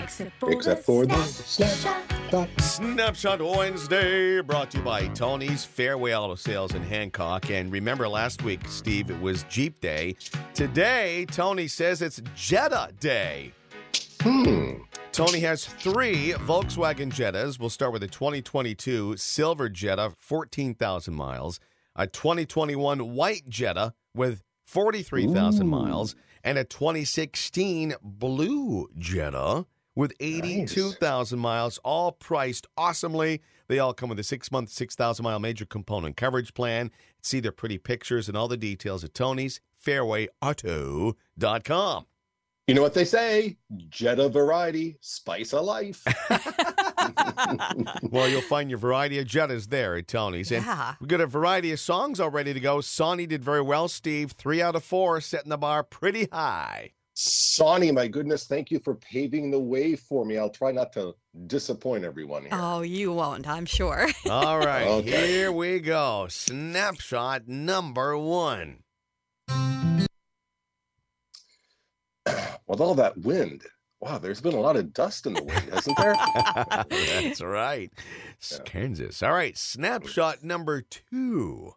Except for the snapshot. Snapshot Wednesday, brought to you by Tony's Fairway Auto Sales in Hancock. And remember last week, Steve, it was Jeep Day. Today, Tony says it's Jetta Day. Tony has 3 Volkswagen Jettas. We'll start with a 2022 Silver Jetta, 14,000 miles. A 2021 White Jetta with 43,000 miles. And a 2016 Blue Jetta with 82,000 miles, all priced awesomely. They all come with a 6-month, 6,000-mile major component coverage plan. See their pretty pictures and all the details at Tony's FairwayAuto.com. You know what they say? Jetta variety, spice of life. Well, you'll find your variety of Jettas there at Tony's. And we've got a variety of songs all ready to go. Sonny did very well, Steve. 3 out of 4, setting the bar pretty high. Sonny, my goodness, thank you for paving the way for me. I'll try not to disappoint everyone here. Oh, you won't, I'm sure. All right, Here we go. Snapshot number 1. With all that wind, wow, there's been a lot of dust in the wind, hasn't there? That's right. Yeah. Kansas. All right, snapshot number 2.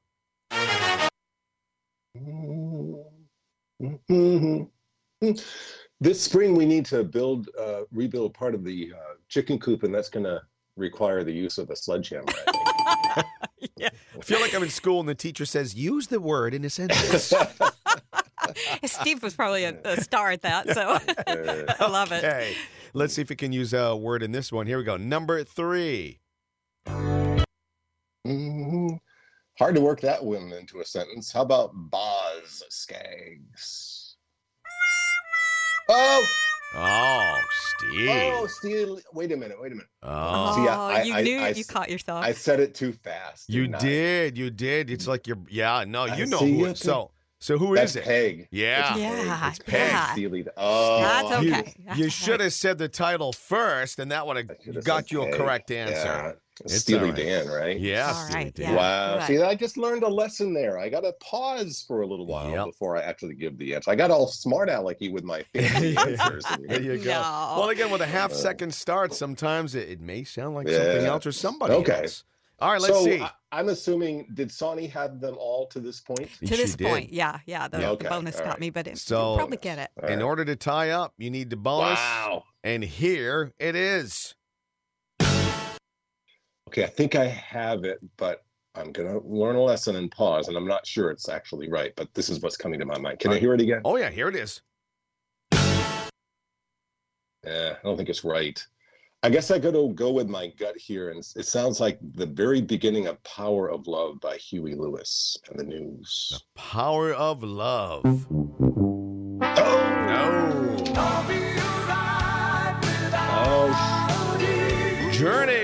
This spring, we need to rebuild part of the chicken coop, and that's going to require the use of a sledgehammer, I think. Yeah. I feel like I'm in school and the teacher says, use the word in a sentence. Steve was probably a star at that, so I love it. Okay, let's see if we can use a word in this one. Here we go. Number 3. Hard to work that one into a sentence. How about Boz Skaggs? Oh, Steve. Oh, Steve. Wait a minute. Oh, see, you knew you caught yourself. I said it too fast. You did. It's like you're, you know who it is. So who That's is it? Peg. Yeah. It's Peg. Oh, that's okay. You should have said the title first, and that would have got you a correct answer. Yeah. Steely Dan, right? Yeah, Steely Dan. Yeah. Wow. See, I just learned a lesson there. I got to pause for a little while before I actually give the answer. I got all smart alecky with my fancy answers. There you go. No. Well, again, with a half-second start, sometimes it may sound like something else or somebody else. All right, let's see. I'm assuming, did Sonny have them all to this point? To this point, yeah. The bonus got me, but you'll probably get it. In order to tie up, you need the bonus. Wow. And here it is. Okay, I think I have it, but I'm going to learn a lesson and pause, and I'm not sure it's actually right, but this is what's coming to my mind. Can I hear it again? Oh, yeah, here it is. I don't think it's right. I guess I got to go with my gut here, and it sounds like the very beginning of Power of Love by Huey Lewis and the News. The Power of Love. Oh! No. Oh! Journey.